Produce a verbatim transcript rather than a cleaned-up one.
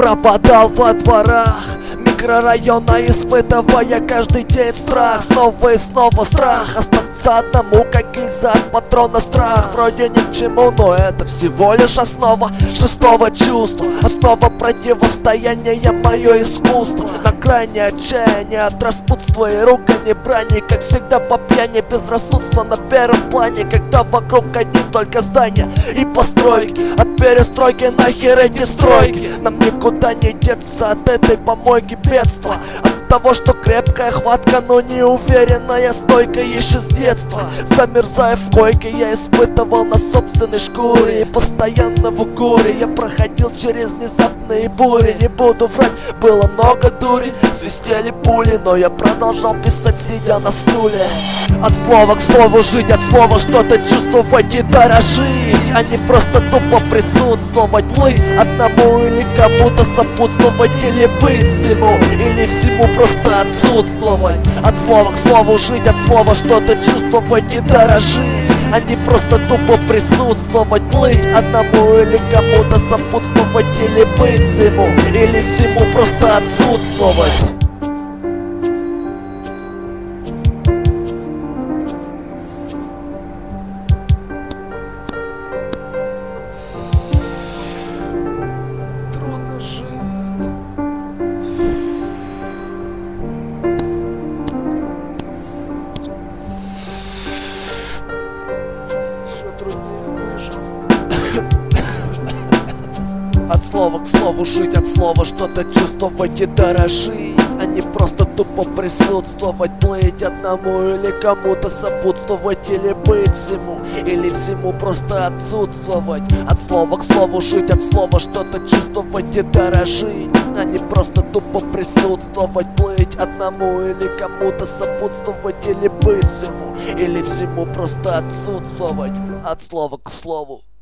пропадал во дворах микрорайона, испытывая каждый день страх. Снова и снова страх остаться одному, как гильза от патрона. Страх вроде ни к чему, но это всего лишь основа шестого чувства, основа противостояния, мое искусство. На грани отчаяния от распутства и ругани брани, как всегда по пьяни, безрассудство на первом плане, когда вокруг одни только здания и постройки. От перестройки нахер эти стройки, нам никуда не деться от этой помойки бедства. От того, что крепкая хватка, но неуверенная стойка еще с детства. Замерзая в койке, я испытывал на собственной шкуре, и постоянно в укуре я проходил через внезапные бури. Не буду врать, было много дури, свистели пули, но я продолжал писать, сидя на стуле. От слова к слову жить, от слова что-то чувствовать и дорожить, а не просто тупо присутствовать. Плыть одному или кому-то сопутствовать, или быть всему, или всему просто отсутствовать. От слова к слову жить, от слова что-то чувствовать и дорожить, а не просто тупо присутствовать. Плыть одному или кому-то сопутствовать, или быть всему, или всему просто отсутствовать. Трудно жить. Еще труднее выжить. От слова к слову жить, от слова что-то чувствовать и дорожить, а не просто тупо присутствовать. Плыть одному или кому-то сопутствовать, или быть всему, или всему просто отсутствовать. От слова к слову жить, от слова что-то чувствовать и дорожить, а не просто тупо присутствовать. Плыть одному или кому-то сопутствовать, или быть всему, или всему просто отсутствовать. От слова к слову.